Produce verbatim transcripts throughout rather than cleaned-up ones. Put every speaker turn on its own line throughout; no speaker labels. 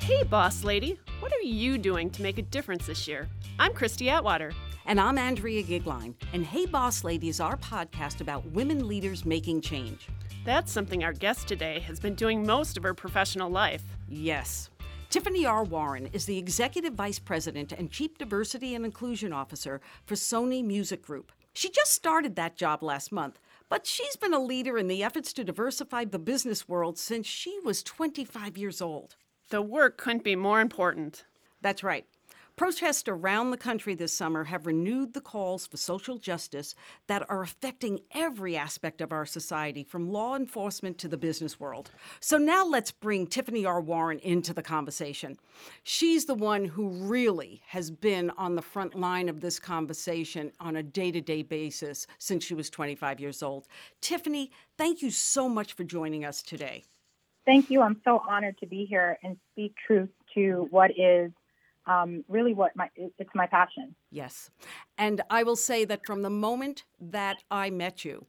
Hey, boss lady, what are you doing to make a difference this year? I'm Christy Atwater.
And I'm Andrea Gigline. And Hey Boss Lady is our podcast about women leaders making change.
That's something our guest today has been doing most of her professional life.
Yes. Tiffany R. Warren is the Executive Vice President and Chief Diversity and Inclusion Officer for Sony Music Group. She just started that job last month, but she's been a leader in the efforts to diversify the business world since she was twenty-five years old.
The work couldn't be more important.
That's right. Protests around the country this summer have renewed the calls for social justice that are affecting every aspect of our society, from law enforcement to the business world. So now let's bring Tiffany R. Warren into the conversation. She's the one who really has been on the front line of this conversation on a day-to-day basis since she was twenty-five years old. Tiffany, thank you so much for joining us today.
Thank you. I'm so honored to be here and speak truth to what is Um, really what my, it's my passion.
Yes. And I will say that from the moment that I met you,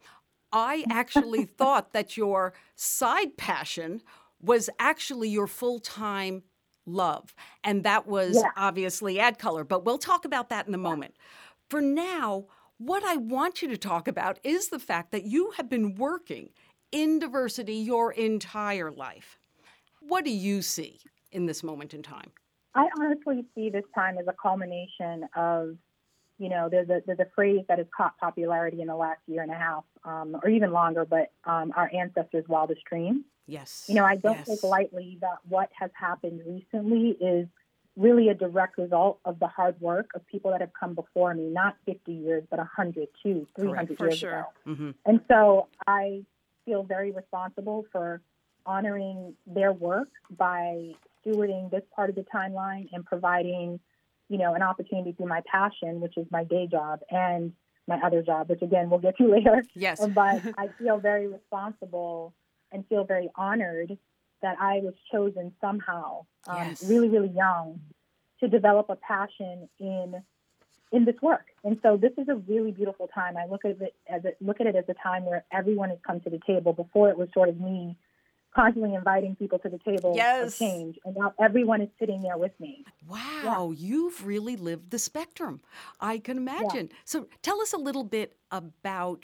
I actually thought that your side passion was actually your full-time love. And that was
Yeah.
obviously AdColor, but we'll talk about that in a moment. For now, what I want you to talk about is the fact that you have been working in diversity your entire life. What do you see in this moment in time?
I honestly see this time as a culmination of, you know, there's a there's a phrase that has caught popularity in the last year and a half, um, or even longer, but um, our ancestors' wildest dreams.
Yes.
You know, I don't
yes.
take lightly that what has happened recently is really a direct result of the hard work of people that have come before me, not fifty years, but one hundred, two, three hundred
for
years
sure.
ago.
Mm-hmm.
And so I feel very responsible for honoring their work by stewarding this part of the timeline and providing, you know, an opportunity through my passion, which is my day job, and my other job, which again we'll get to later.
Yes.
But I feel very responsible and feel very honored that I was chosen somehow, um,
Yes.
really, really young, to develop a passion in in this work. And so this is a really beautiful time. I look at it as a, look at it as a time where everyone has come to the table. Before, it was sort of me constantly inviting people to the table
Yes.
of change. And now everyone is sitting there with me.
Wow, you've really lived the spectrum. I can imagine. So tell us a little bit about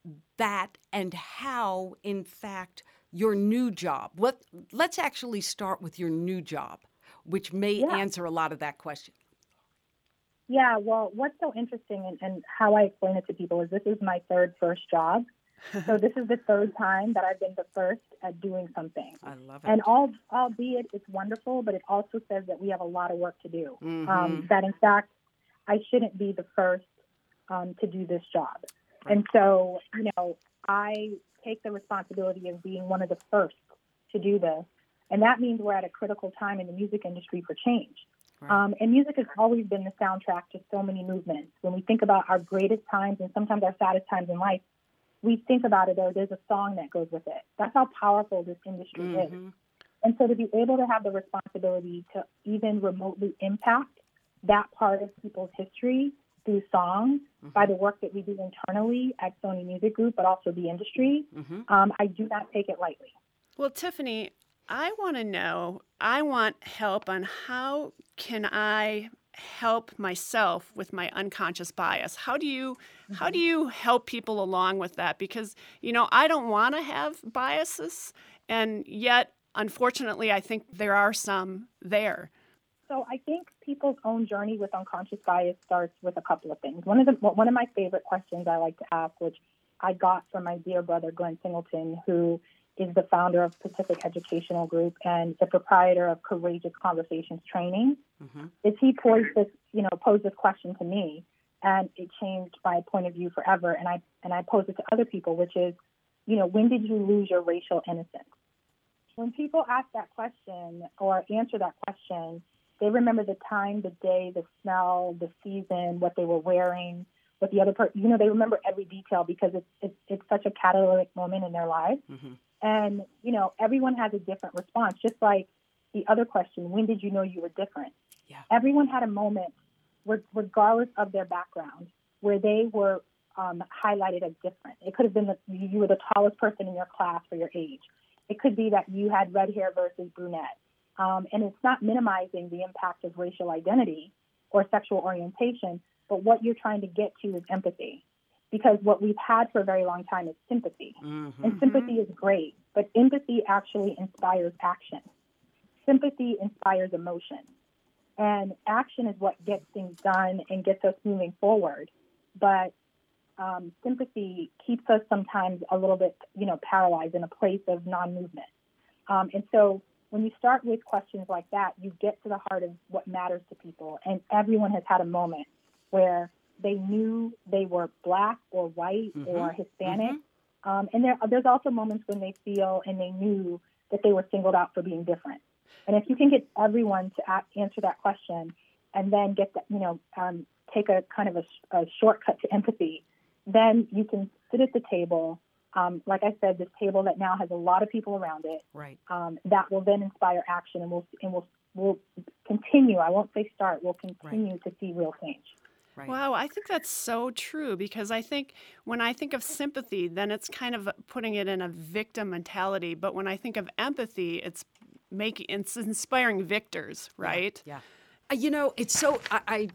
that and how, in fact, your new job. What, let's actually start with your new job, which may
Yeah.
answer a lot of that question.
Yeah, well, what's so interesting and, and how I explain it to people is this is my third first job. So this is the third time that I've been the first at doing something.
I love it.
And all, albeit it's wonderful, but it also says that we have a lot of work to do.
Mhm.
Um, that, in fact, I shouldn't be the first um, to do this job.
Right.
And so, you know, I take the responsibility of being one of the first to do this. And that means we're at a critical time in the music industry for change.
Right.
Um, and music has always been the soundtrack to so many movements. When we think about our greatest times and sometimes our saddest times in life, we think about it, or there's a song that goes with it. That's how powerful this industry
Mhm.
is. And so to be able to have the responsibility to even remotely impact that part of people's history through songs,
Mhm.
by the work that we do internally at Sony Music Group, but also the industry,
Mhm.
um, I do not take it lightly.
Well, Tiffany, I want to know, I want help on how can I help myself with my unconscious bias? How do you how do you help people along with that? Because, you know, I don't want to have biases, and yet, unfortunately, I think there are some there.
So I think people's own journey with unconscious bias starts with a couple of things. One of the one of my favorite questions I like to ask, which I got from my dear brother Glenn Singleton, who is the founder of Pacific Educational Group and the proprietor of Courageous Conversations Training,
Mm-hmm.
is he posed this, you know, posed this question to me, and it changed my point of view forever. And I and I pose it to other people, which is, you know, when did you lose your racial innocence? When people ask that question or answer that question, they remember the time, the day, the smell, the season, what they were wearing, what the other person, you know, they remember every detail because it's it's, it's such a catalytic moment in their lives.
Mm-hmm.
And, you know, everyone has a different response, just like the other question, when did you know you were different?
Yeah.
Everyone had a moment, regardless of their background, where they were um, highlighted as different. It could have been that you were the tallest person in your class for your age. It could be that you had red hair versus brunette. Um, and it's not minimizing the impact of racial identity or sexual orientation, but what you're trying to get to is empathy. Because what we've had for a very long time is sympathy. Mm-hmm. And sympathy is great, but empathy actually inspires action. Sympathy inspires emotion. And action is what gets things done and gets us moving forward. But um, sympathy keeps us sometimes a little bit, you know, paralyzed in a place of non-movement. Um, and so when you start with questions like that, you get to the heart of what matters to people. And everyone has had a moment where they knew they were Black or white mm-hmm. or Hispanic. Mm-hmm. Um, and there, there's also moments when they feel and they knew that they were singled out for being different. And if you can get everyone to a- answer that question and then get that, you know, um, take a kind of a, a shortcut to empathy, then you can sit at the table. Um, like I said, this table that now has a lot of people around it.
Right.
Um, that will then inspire action, and we'll and we'll we'll continue. I won't say start. We'll continue right. to see real change.
Right. Wow, I think that's so true, because I think when I think of sympathy, then it's kind of putting it in a victim mentality. But when I think of empathy, it's making it's inspiring victors, right?
Yeah. yeah. Uh, you know, it's so I, I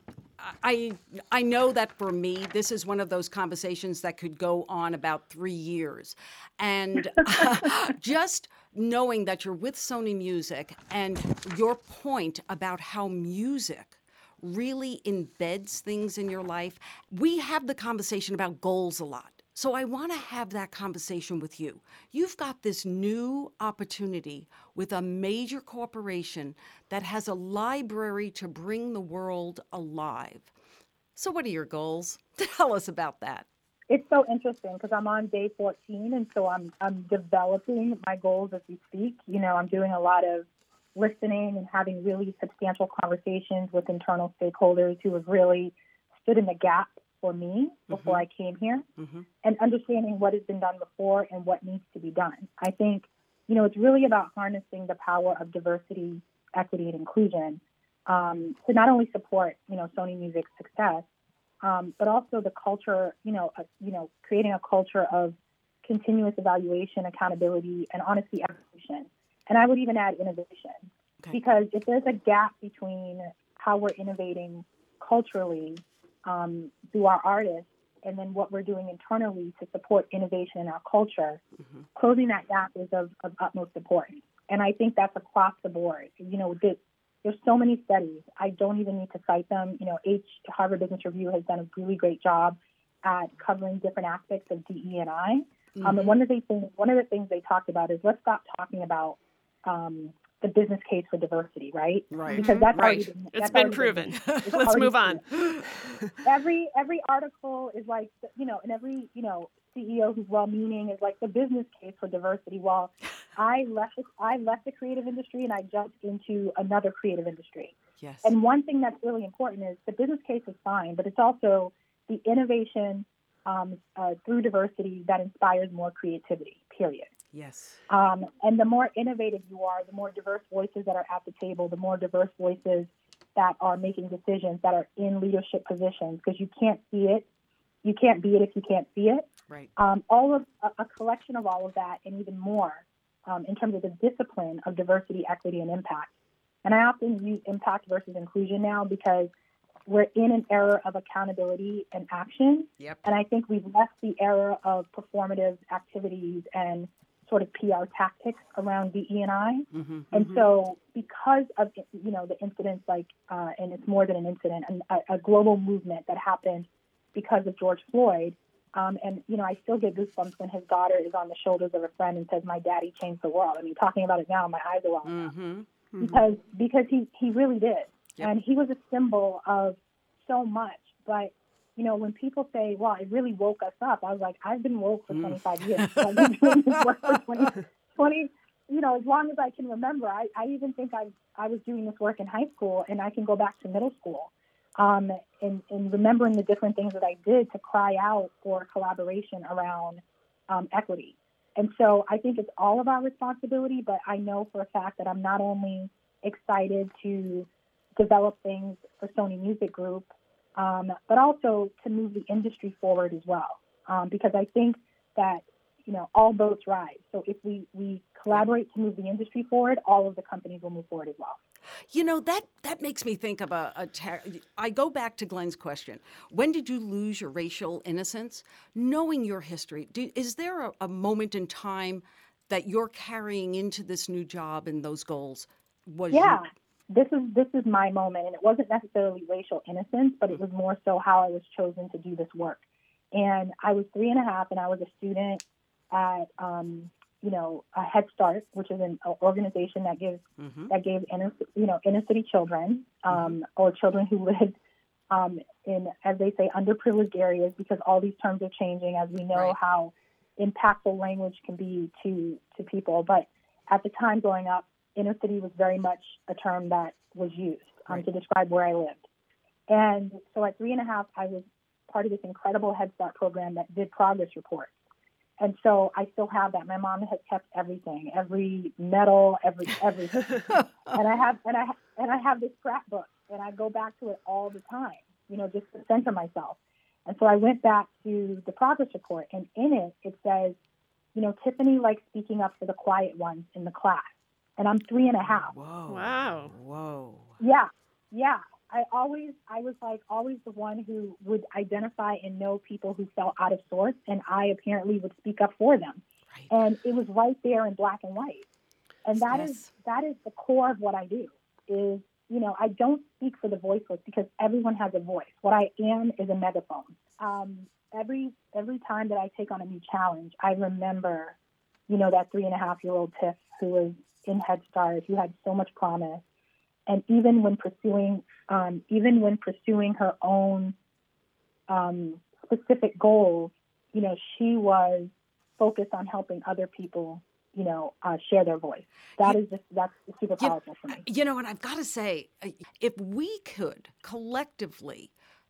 I I know that for me, this is one of those conversations that could go on about three years, and uh, just knowing that you're with Sony Music and your point about how music really embeds things in your life. We have the conversation about goals a lot. So I want to have that conversation with you. You've got this new opportunity with a major corporation that has a library to bring the world alive. So what are your goals? Tell us about that.
It's so interesting because I'm on day fourteen, and so I'm I'm developing my goals as we speak. You know, I'm doing a lot of listening and having really substantial conversations with internal stakeholders who have really stood in the gap for me before mm-hmm. I came here, mm-hmm. and understanding what has been done before and what needs to be done. I think, you know, it's really about harnessing the power of diversity, equity, and inclusion um, to not only support, you know, Sony Music's success, um, but also the culture, you know, uh, you know, creating a culture of continuous evaluation, accountability, and honestly, evolution. And I would even add innovation, okay. because if there's a gap between how we're innovating culturally um, through our artists and then what we're doing internally to support innovation in our culture, mm-hmm. closing that gap is of, of utmost importance. And I think that's across the board. You know, this, there's so many studies. I don't even need to cite them. You know, H Harvard Business Review has done a really great job at covering different aspects of D E and I. Mm-hmm. Um, and one of the things, one of the things they talked about is let's stop talking about Um, the business case for diversity, right?
Right.
Because that's
right.
already been,
it's
that's
been
already
proven.
Been, it's
Let's move on.
every every article is like, you know, and every you know C E O who's well-meaning is like the business case for diversity. Well, I left the, I left the creative industry and I jumped into another creative industry.
Yes.
And one thing that's really important is the business case is fine, but it's also the innovation um, uh, through diversity that inspires more creativity. Period.
Yes.
Um, and the more innovative you are, the more diverse voices that are at the table, the more diverse voices that are making decisions, that are in leadership positions, because you can't see it. You can't be it if you can't see it.
Right.
Um, all of a, a collection of all of that and even more um, in terms of the discipline of diversity, equity, and impact. And I often use impact versus inclusion now because we're in an era of accountability and action.
Yep.
And I think we've left the era of performative activities and sort of P R tactics around D E and I. Mm-hmm, and mm-hmm. so because of, you know, the incidents like, uh, and it's more than an incident, a, a global movement that happened because of George Floyd. Um, and, you know, I still get goosebumps when his daughter is on the shoulders of a friend and says, my daddy changed the world. I mean, talking about it now, my eyes are welling up. Mm-hmm, mm-hmm. Because, because he, he really did. Yep. And he was a symbol of so much. But, you know, when people say, well, it really woke us up, I was like, I've been woke for mm. twenty-five years. I've been doing this work for twenty, twenty, you know, as long as I can remember. I, I even think I I was doing this work in high school, and I can go back to middle school um, and, and remembering the different things that I did to cry out for collaboration around um, equity. And so I think it's all of our responsibility, but I know for a fact that I'm not only excited to develop things for Sony Music Group, um, but also to move the industry forward as well. Um, because I think that, you know, all boats rise. So if we, we collaborate to move the industry forward, all of the companies will move forward as well.
You know, that, that makes me think of a, a ter- I go back to Glenn's question. When did you lose your racial innocence? Knowing your history, do, is there a, a moment in time that you're carrying into this new job and those goals? Was
yeah,
you-
this is this is my moment, and it wasn't necessarily racial innocence, but it was more so how I was chosen to do this work. And I was three and a half, and I was a student at um, you know, a Head Start, which is an organization that gives mm-hmm. that gave inner, you know, inner city children um, mm-hmm. or children who lived um, in, as they say, underprivileged areas, because all these terms are changing as we know right. how impactful language can be to to people. But at the time growing up, inner city was very much a term that was used um, right. to describe where I lived. And so at three and a half, I was part of this incredible Head Start program that did progress reports. And so I still have that. My mom has kept everything, every medal, every everything. and I have and I and I have this scrapbook, and I go back to it all the time, you know, just to center myself. And so I went back to the progress report, and in it it says, you know, Tiffany likes speaking up for the quiet ones in the class. And I'm three and a half.
Whoa!
Wow!
Whoa!
Yeah, yeah. I always, I was like always the one who would identify and know people who felt out of sorts, and I apparently would speak up for them. Right. And it was right there in black and white. And that yes. is that is the core of what I do. Is, you know, I don't speak for the voiceless, because everyone has a voice. What I am is a megaphone. Um, every every time that I take on a new challenge, I remember, you know, that three and a half year old Tiff who was in Head Start, who had so much promise. And even when pursuing, um, even when pursuing her own um, specific goals, you know, she was focused on helping other people, you know, uh, share their voice. That you, is just, that's super powerful
you,
for me.
You know, and I've got to say, if we could collectively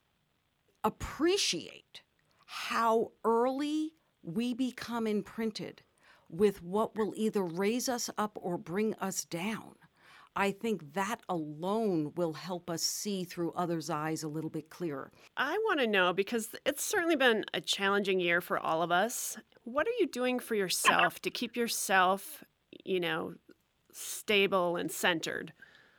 appreciate how early we become imprinted with what will either raise us up or bring us down, I think that alone will help us see through others' eyes a little bit clearer.
I want to know, because it's certainly been a challenging year for all of us. What are you doing for yourself to keep yourself, you know, stable and centered?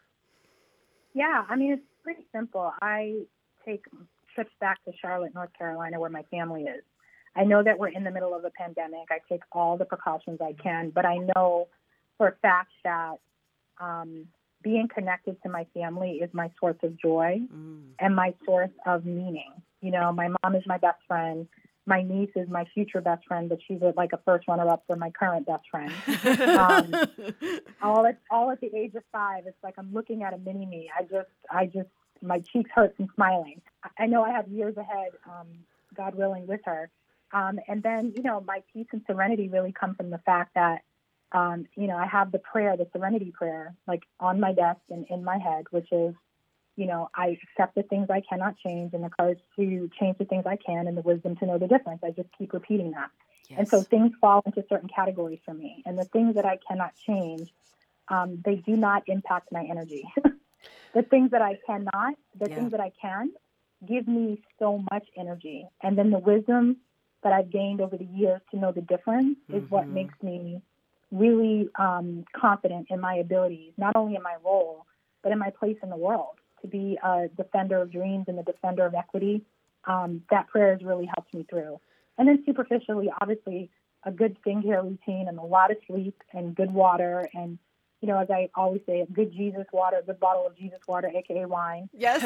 Yeah, I mean, it's pretty simple. I take trips back to Charlotte, North Carolina, where my family is. I know that we're in the middle of a pandemic. I take all the precautions I can, but I know for a fact that Um, being connected to my family is my source of joy mm. and my source of meaning. You know, my mom is my best friend. My niece is my future best friend, but she's a, like a first runner-up for my current best friend. um, all at all at the age of five, it's like I'm looking at a mini me. I just, I just, my cheeks hurt from smiling. I know I have years ahead, um, God willing, with her. Um, and then, you know, my peace and serenity really come from the fact that Um, you know, I have the prayer, the serenity prayer, like on my desk and in my head, which is, you know, I accept the things I cannot change and the courage to change the things I can and the wisdom to know the difference. I just keep repeating that. Yes. And so things fall into certain categories for me. And the things that I cannot change, um, they do not impact my energy. The things that I cannot, the yeah. things that I can, give me so much energy. And then the wisdom that I've gained over the years to know the difference mm-hmm. is what makes me really um, confident in my abilities, not only in my role, but in my place in the world, to be a defender of dreams and the defender of equity. Um, that prayer has really helped me through. And then superficially, obviously, a good skincare routine and a lot of sleep and good water. And, you know, as I always say, a good Jesus water, a good bottle of Jesus water, a k a wine.
Yes.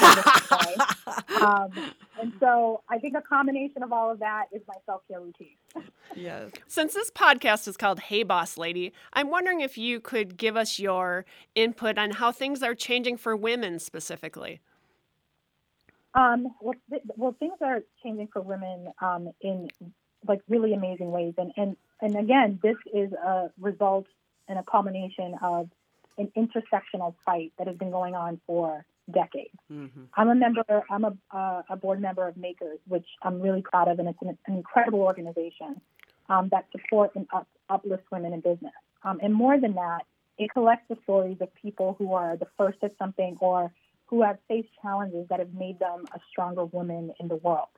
um, and so I think a combination of all of that is my self-care routine.
Yes.
Since this podcast is called Hey Boss Lady, I'm wondering if you could give us your input on how things are changing for women specifically.
Um, well, th- well, things are changing for women um, in like really amazing ways. And, and, and again, this is a result and a culmination of an intersectional fight that has been going on for decades. Mm-hmm. I'm a member, I'm a, uh, a board member of Makers, which I'm really proud of, and it's an, an incredible organization um, that supports and up, uplifts women in business. Um, and more than that, it collects the stories of people who are the first at something or who have faced challenges that have made them a stronger woman in the world.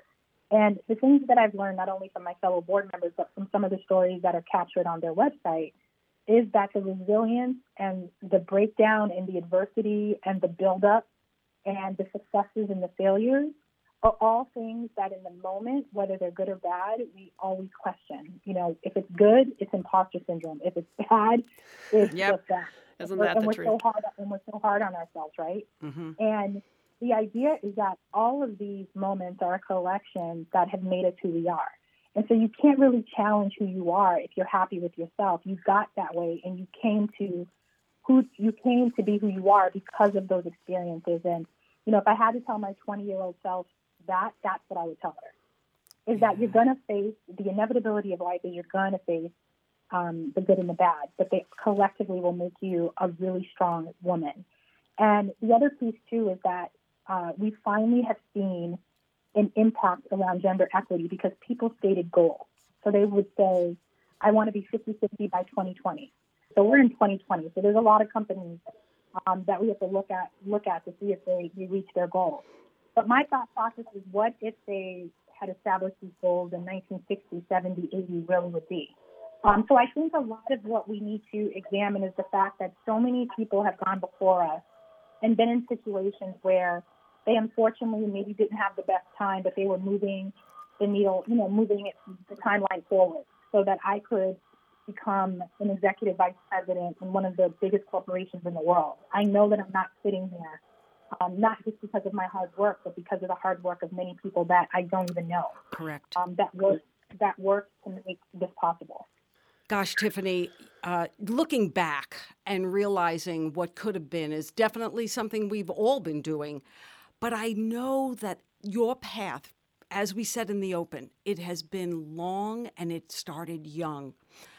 And the things that I've learned, not only from my fellow board members, but from some of the stories that are captured on their website, is that the resilience and the breakdown and the adversity and the buildup and the successes and the failures are all things that in the moment, whether they're good or bad, we always question. You know, if it's good, it's imposter syndrome. If it's bad, it's
Yep.
just that.
Isn't
We're-
that
and
the
we're
truth?
so hard and we're so hard on ourselves, right?
Mm-hmm.
And the idea is that all of these moments are a collection that have made us who we are. And so you can't really challenge who you are if you're happy with yourself. You got that way and you came to who you came to be who you are because of those experiences. And, you know, if I had to tell my twenty-year-old self that, that's what I would tell her, is that you're going to face the inevitability of life is you're going to face um, the good and the bad, but they collectively will make you a really strong woman. And the other piece, too, is that uh, we finally have seen an impact around gender equity because people stated goals. So they would say, I want to be fifty-fifty by twenty twenty. So we're in twenty twenty. So there's a lot of companies um, that we have to look at look at to see if they, they reach their goals. But my thought process is, what if they had established these goals in nineteen sixty, seventy, eighty really would be? Um, so I think a lot of what we need to examine is the fact that so many people have gone before us and been in situations where they unfortunately maybe didn't have the best time, but they were moving the needle, you know, moving it, the timeline forward so that I could become an executive vice president in one of the biggest corporations in the world. I know that I'm not sitting here, um, not just because of my hard work, but because of the hard work of many people that I don't even know.
Correct.
Um, that work, that work to make this possible.
Gosh, Tiffany, uh, looking back and realizing what could have been is definitely something we've all been doing. But I know that your path, as we said in the open, it has been long and it started young.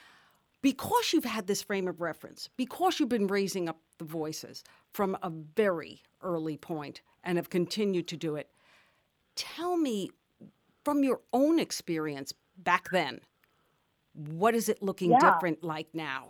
Because you've had this frame of reference, because you've been raising up the voices from a very early point and have continued to do it, tell me from your own experience back then, what is it looking
Yeah.
different like now?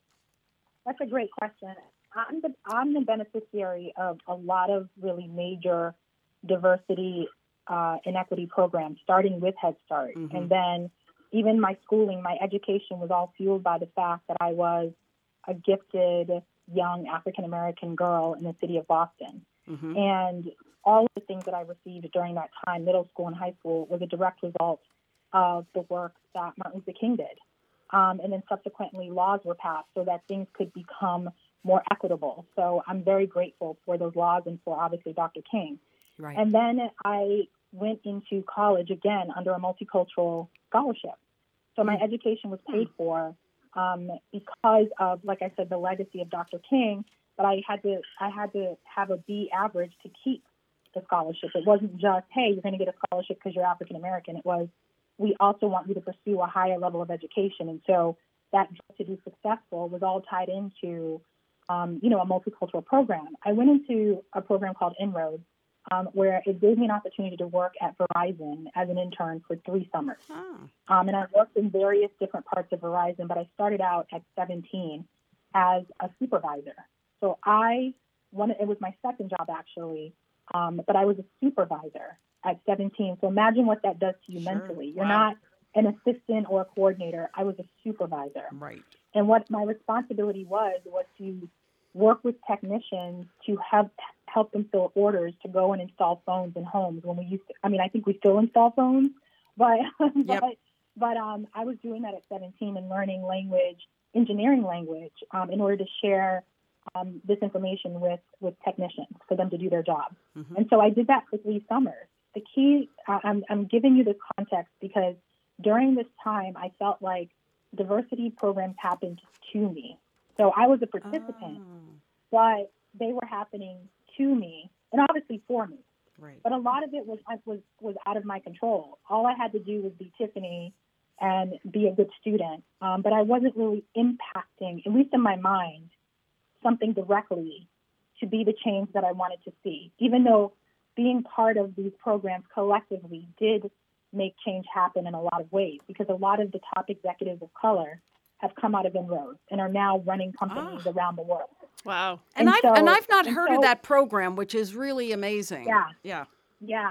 That's a great question. I'm the, I'm the beneficiary of a lot of really major diversity uh, and equity programs, starting with Head Start.
Mm-hmm.
And then even my schooling, my education was all fueled by the fact that I was a gifted young African-American girl in the city of Boston.
Mm-hmm.
And all of the things that I received during that time, middle school and high school, was a direct result of the work that Martin Luther King did. Um, and then subsequently laws were passed so that things could become more equitable. So I'm very grateful for those laws and for obviously Doctor King.
Right.
And then I went into college again under a multicultural scholarship. So my education was paid for um, because of, like I said, the legacy of Doctor King. But I had to I had to have a B average to keep the scholarship. It wasn't just, hey, you're going to get a scholarship because you're African American. It was, we also want you to pursue a higher level of education. And so that to be successful was all tied into Um, you know, a multicultural program. I went into a program called Inroads, um, where it gave me an opportunity to work at Verizon as an intern for three summers.
Oh.
Um, and I worked in various different parts of Verizon, but I started out at seventeen as a supervisor. So I wanted, it was my second job actually, um, but I was a supervisor at seventeen. So imagine what that does to you
Sure.
mentally. You're
Wow.
not an assistant or a coordinator. I was a supervisor.
Right.
And what my responsibility was, was to work with technicians to help help them fill orders to go and install phones in homes. When we used to, I mean, I think we still install phones, but
Yep.
but, but um, I was doing that at seventeen and learning language, engineering language, um, in order to share um, this information with, with technicians for them to do their job.
Mm-hmm.
And so I did that for three summers. The key, I- I'm, I'm giving you this context because during this time, I felt like diversity programs happened to me. So I was a participant,
Oh,
but they were happening to me and obviously for me.
right.
But a lot of it was was was out of my control. All I had to do was be Tiffany and be a good student. Um, but I wasn't really impacting, at least in my mind, something directly to be the change that I wanted to see, even though being part of these programs collectively did make change happen in a lot of ways, because a lot of the top executives of color have come out of Inroads and are now running companies
Ah.
around the world.
Wow.
And,
And
I've
so-
and I've not
and
heard
so-
of that program, which is really amazing.
Yeah.
Yeah.
Yeah.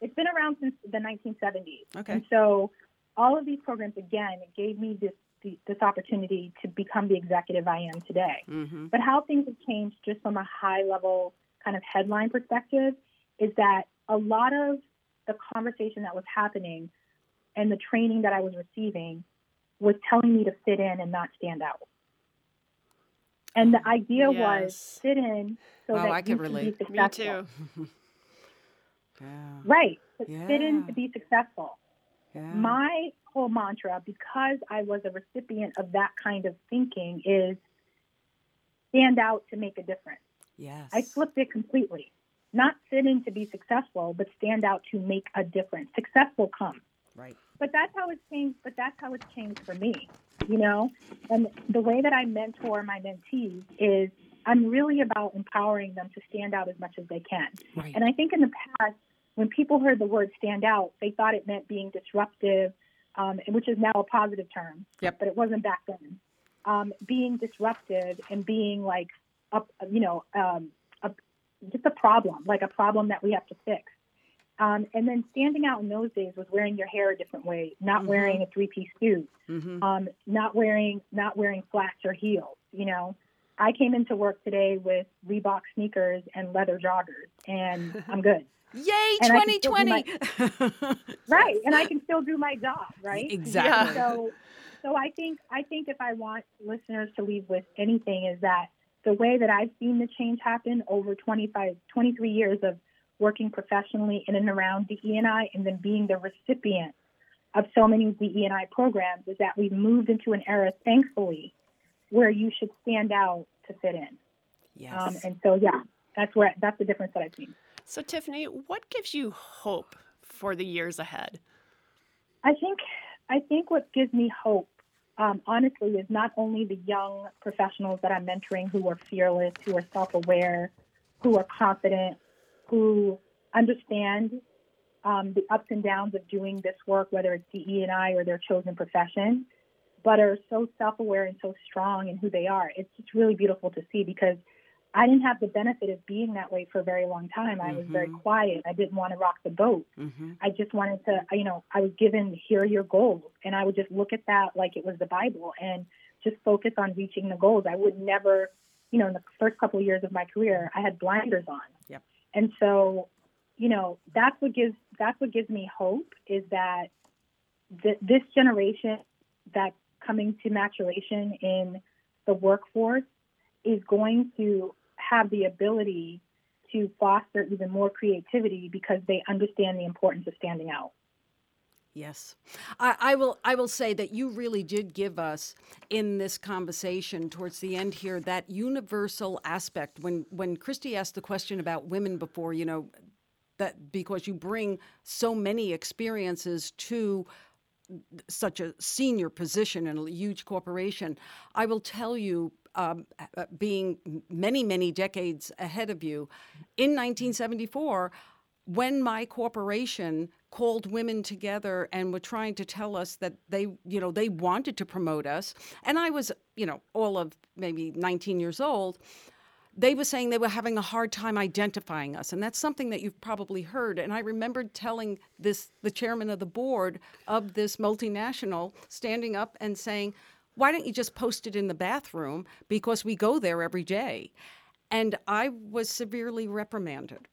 it's been around since the nineteen seventies.
Okay.
And so all of these programs, again, it gave me this this opportunity to become the executive I am today.
Mm-hmm.
But how things have changed just from a high level kind of headline perspective is that a lot of the conversation that was happening and the training that I was receiving was telling me to fit in and not stand out. And the idea
Yes.
was fit in so
Oh,
that
I
you
can
can
relate.
be
Me
successful.
too.
Yeah.
Right. But
Yeah.
fit in to be successful.
Yeah.
My whole mantra, because I was a recipient of that kind of thinking, is stand out to make a difference.
Yes.
I flipped it completely. Not fit in to be successful, but stand out to make a difference. Success will come.
Right.
But that's how it's changed. But that's how it's changed for me, you know. And the way that I mentor my mentees is I'm really about empowering them to stand out as much as they can.
Right.
And I think in the past, when people heard the word stand out, they thought it meant being disruptive, um, which is now a positive term.
Yep.
But it wasn't back then. Um, being disruptive and being like, up, you know, um, a, just a problem, like a problem that we have to fix. Um, and then standing out in those days was wearing your hair a different way, not
Mhm.
wearing a three-piece suit,
Mm-hmm.
um, not wearing not wearing flats or heels. You know, I came into work today with Reebok sneakers and leather joggers, and I'm good.
Yay,
And I
twenty
can still do
twenty.
Right, and I can still do my job, right?
Exactly.
So, so I think I think if I want listeners to leave with anything is that the way that I've seen the change happen over twenty-five, twenty-three years of working professionally in and around D E and I, and then being the recipient of so many D E and I programs, is that we've moved into an era, thankfully, where you should stand out to fit in.
Yes.
Um, and so, yeah, that's where that's the difference that I've seen.
So, Tiffany, what gives you hope for the years ahead?
I think I think what gives me hope, um, honestly, is not only the young professionals that I'm mentoring who are fearless, who are self-aware, who are confident, who understand um, the ups and downs of doing this work, whether it's D E and I or their chosen profession, but are so self-aware and so strong in who they are. It's just really beautiful to see, because I didn't have the benefit of being that way for a very long time. I was very
Mhm.
quiet. I didn't want to rock the boat.
Mm-hmm.
I just wanted to, you know, I was given, here are your goals. And I would just look at that like it was the Bible and just focus on reaching the goals. I would never, you know, in the first couple of years of my career, I had blinders on.
Yep.
And so, you know, that's what gives, that's what gives me hope, is that th- this generation that's coming to maturation in the workforce is going to have the ability to foster even more creativity because they understand the importance of standing out.
Yes, I, I will. I will say that you really did give us in this conversation towards the end here that universal aspect. When when Christy asked the question about women before, you know, that because you bring so many experiences to such a senior position in a huge corporation, I will tell you. Um, being many, many decades ahead of you, in nineteen seventy-four, when my corporation called women together and were trying to tell us that they, you know, they wanted to promote us, and I was, you know, all of maybe nineteen years old, they were saying they were having a hard time identifying us. And that's something that you've probably heard. And I remembered telling this, the chairman of the board of this multinational, standing up and saying, why don't you just post it in the bathroom? Because we go there every day. And I was severely reprimanded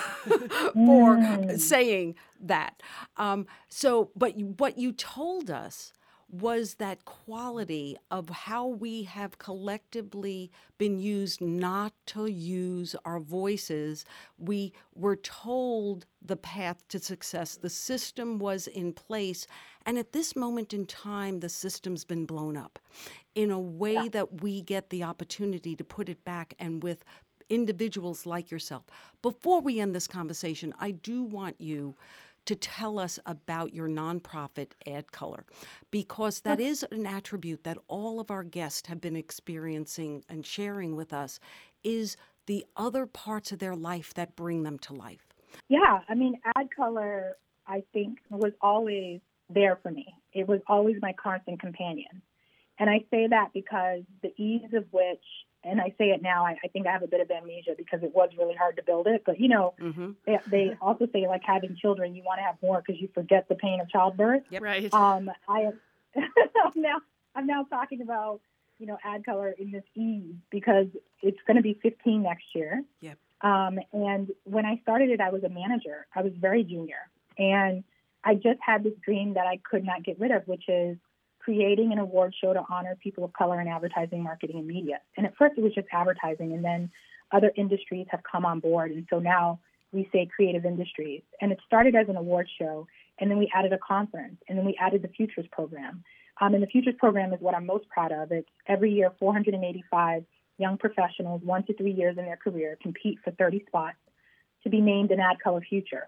for
Mm.
saying that. Um, so, but you, what you told us was that quality of how we have collectively been used not to use our voices. We were told the path to success. The system was in place. And at this moment in time, the system's been blown up in a way
Yeah.
that we get the opportunity to put it back, and with individuals like yourself. Before we end this conversation, I do want you to tell us about your nonprofit, AdColor, because that is an attribute that all of our guests have been experiencing and sharing with us, is the other parts of their life that bring them to life.
Yeah, I mean, AdColor, I think, was always there for me. It was always my constant companion. And I say that because the ease of which and I say it now, I, I think I have a bit of amnesia because it was really hard to build it. But, you know, mm-hmm. they, they also say, like, having children, you want to have more because you forget the pain of childbirth.
Yep. Right.
Um, I am now, I'm now talking about, you know, AdColor in this ease because it's going to be fifteen next year.
Yep.
Um, and when I started it, I was a manager. I was very junior. And I just had this dream that I could not get rid of, which is creating an award show to honor people of color in advertising, marketing, and media. And at first it was just advertising, and then other industries have come on board. And so now we say creative industries. And it started as an award show, and then we added a conference, and then we added the Futures program. Um, and the Futures program is what I'm most proud of. It's every year four hundred eighty-five young professionals, one to three years in their career, compete for thirty spots to be named an AdColor Future.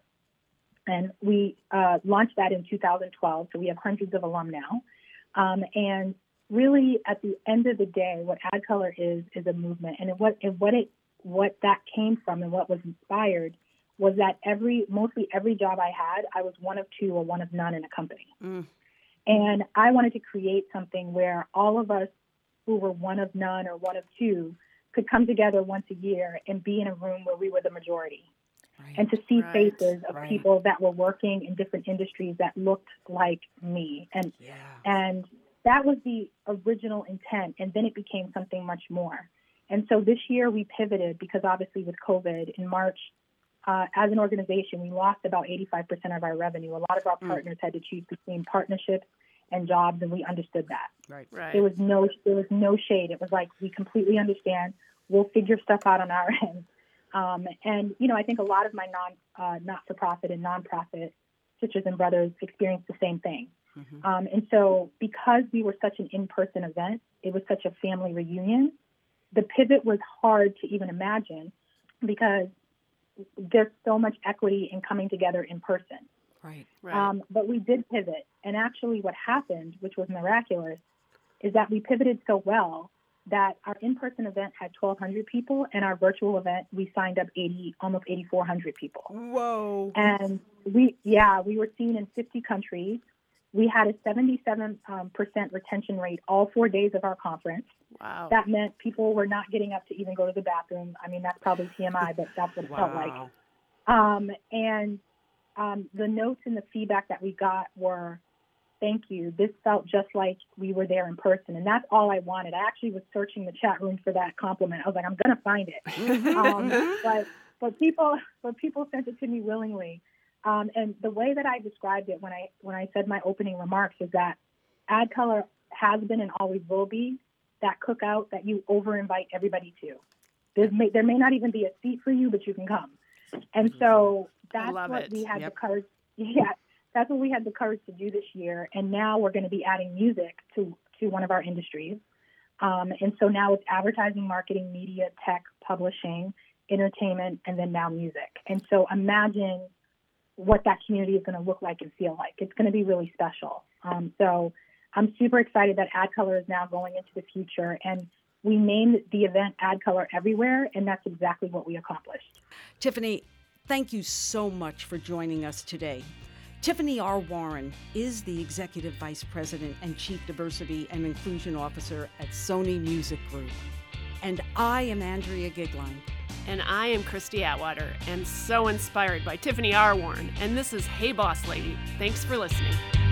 And we uh, launched that in two thousand twelve, so we have hundreds of alum now. Um, and really, at the end of the day, what AdColor is is a movement, and what and what it what that came from, and what was inspired, was that every mostly every job I had, I was one of two or one of none in a company, mm. and I wanted to create something where all of us who were one of none or one of two could come together once a year and be in a room where we were the majority. Right. And to see right. faces of right. people that were working in different industries that looked like me. And yeah. and that was the original intent. And then it became something much more. And so this year we pivoted because obviously with COVID in March, uh, as an organization, we lost about eighty-five percent of our revenue. A lot of our mm. partners had to choose between partnerships and jobs, and we understood that.
Right. Right.
There was no there was no shade. It was like, we completely understand. We'll figure stuff out on our end. Um, and, you know, I think a lot of my non, uh, not-for-profit and nonprofit sisters and brothers experienced the same thing. Mm-hmm. Um, and so because we were such an in-person event, it was such a family reunion, the pivot was hard to even imagine because there's so much equity in coming together in person.
Right, right.
Um, but we did pivot. And actually what happened, which was miraculous, is that we pivoted so well that our in-person event had twelve hundred people, and our virtual event, we signed up eighty, almost eighty-four hundred people.
Whoa.
And we, yeah, we were seen in fifty countries. We had a seventy-seven um, percent retention rate all four days of our conference.
Wow.
That meant people were not getting up to even go to the bathroom. I mean, that's probably T M I, but that's what it
wow.
felt like. Um, and um, the notes and the feedback that we got were, thank you. This felt just like we were there in person. And that's all I wanted. I actually was searching the chat room for that compliment. I was like, I'm going to find it. um, but, but people, but people sent it to me willingly. Um, and the way that I described it when I, when I said my opening remarks is that AdColor has been and always will be that cookout that you over-invite everybody to. There's may, there may not even be a seat for you, but you can come. And so that's what
it.
we had
Yep.
the courage. Yeah. That's what we had the courage to do this year. And now we're going to be adding music to, to one of our industries. Um, and so now it's advertising, marketing, media, tech, publishing, entertainment, and then now music. And so imagine what that community is going to look like and feel like. It's going to be really special. Um, so I'm super excited that AdColor is now going into the future. And we named the event AdColor Everywhere, and that's exactly what we accomplished.
Tiffany, thank you so much for joining us today. Tiffany R. Warren is the Executive Vice President and Chief Diversity and Inclusion Officer at Sony Music Group. And I am Andrea Gigline.
And I am Christy Atwater, and so inspired by Tiffany R. Warren. And this is Hey Boss Lady. Thanks for listening.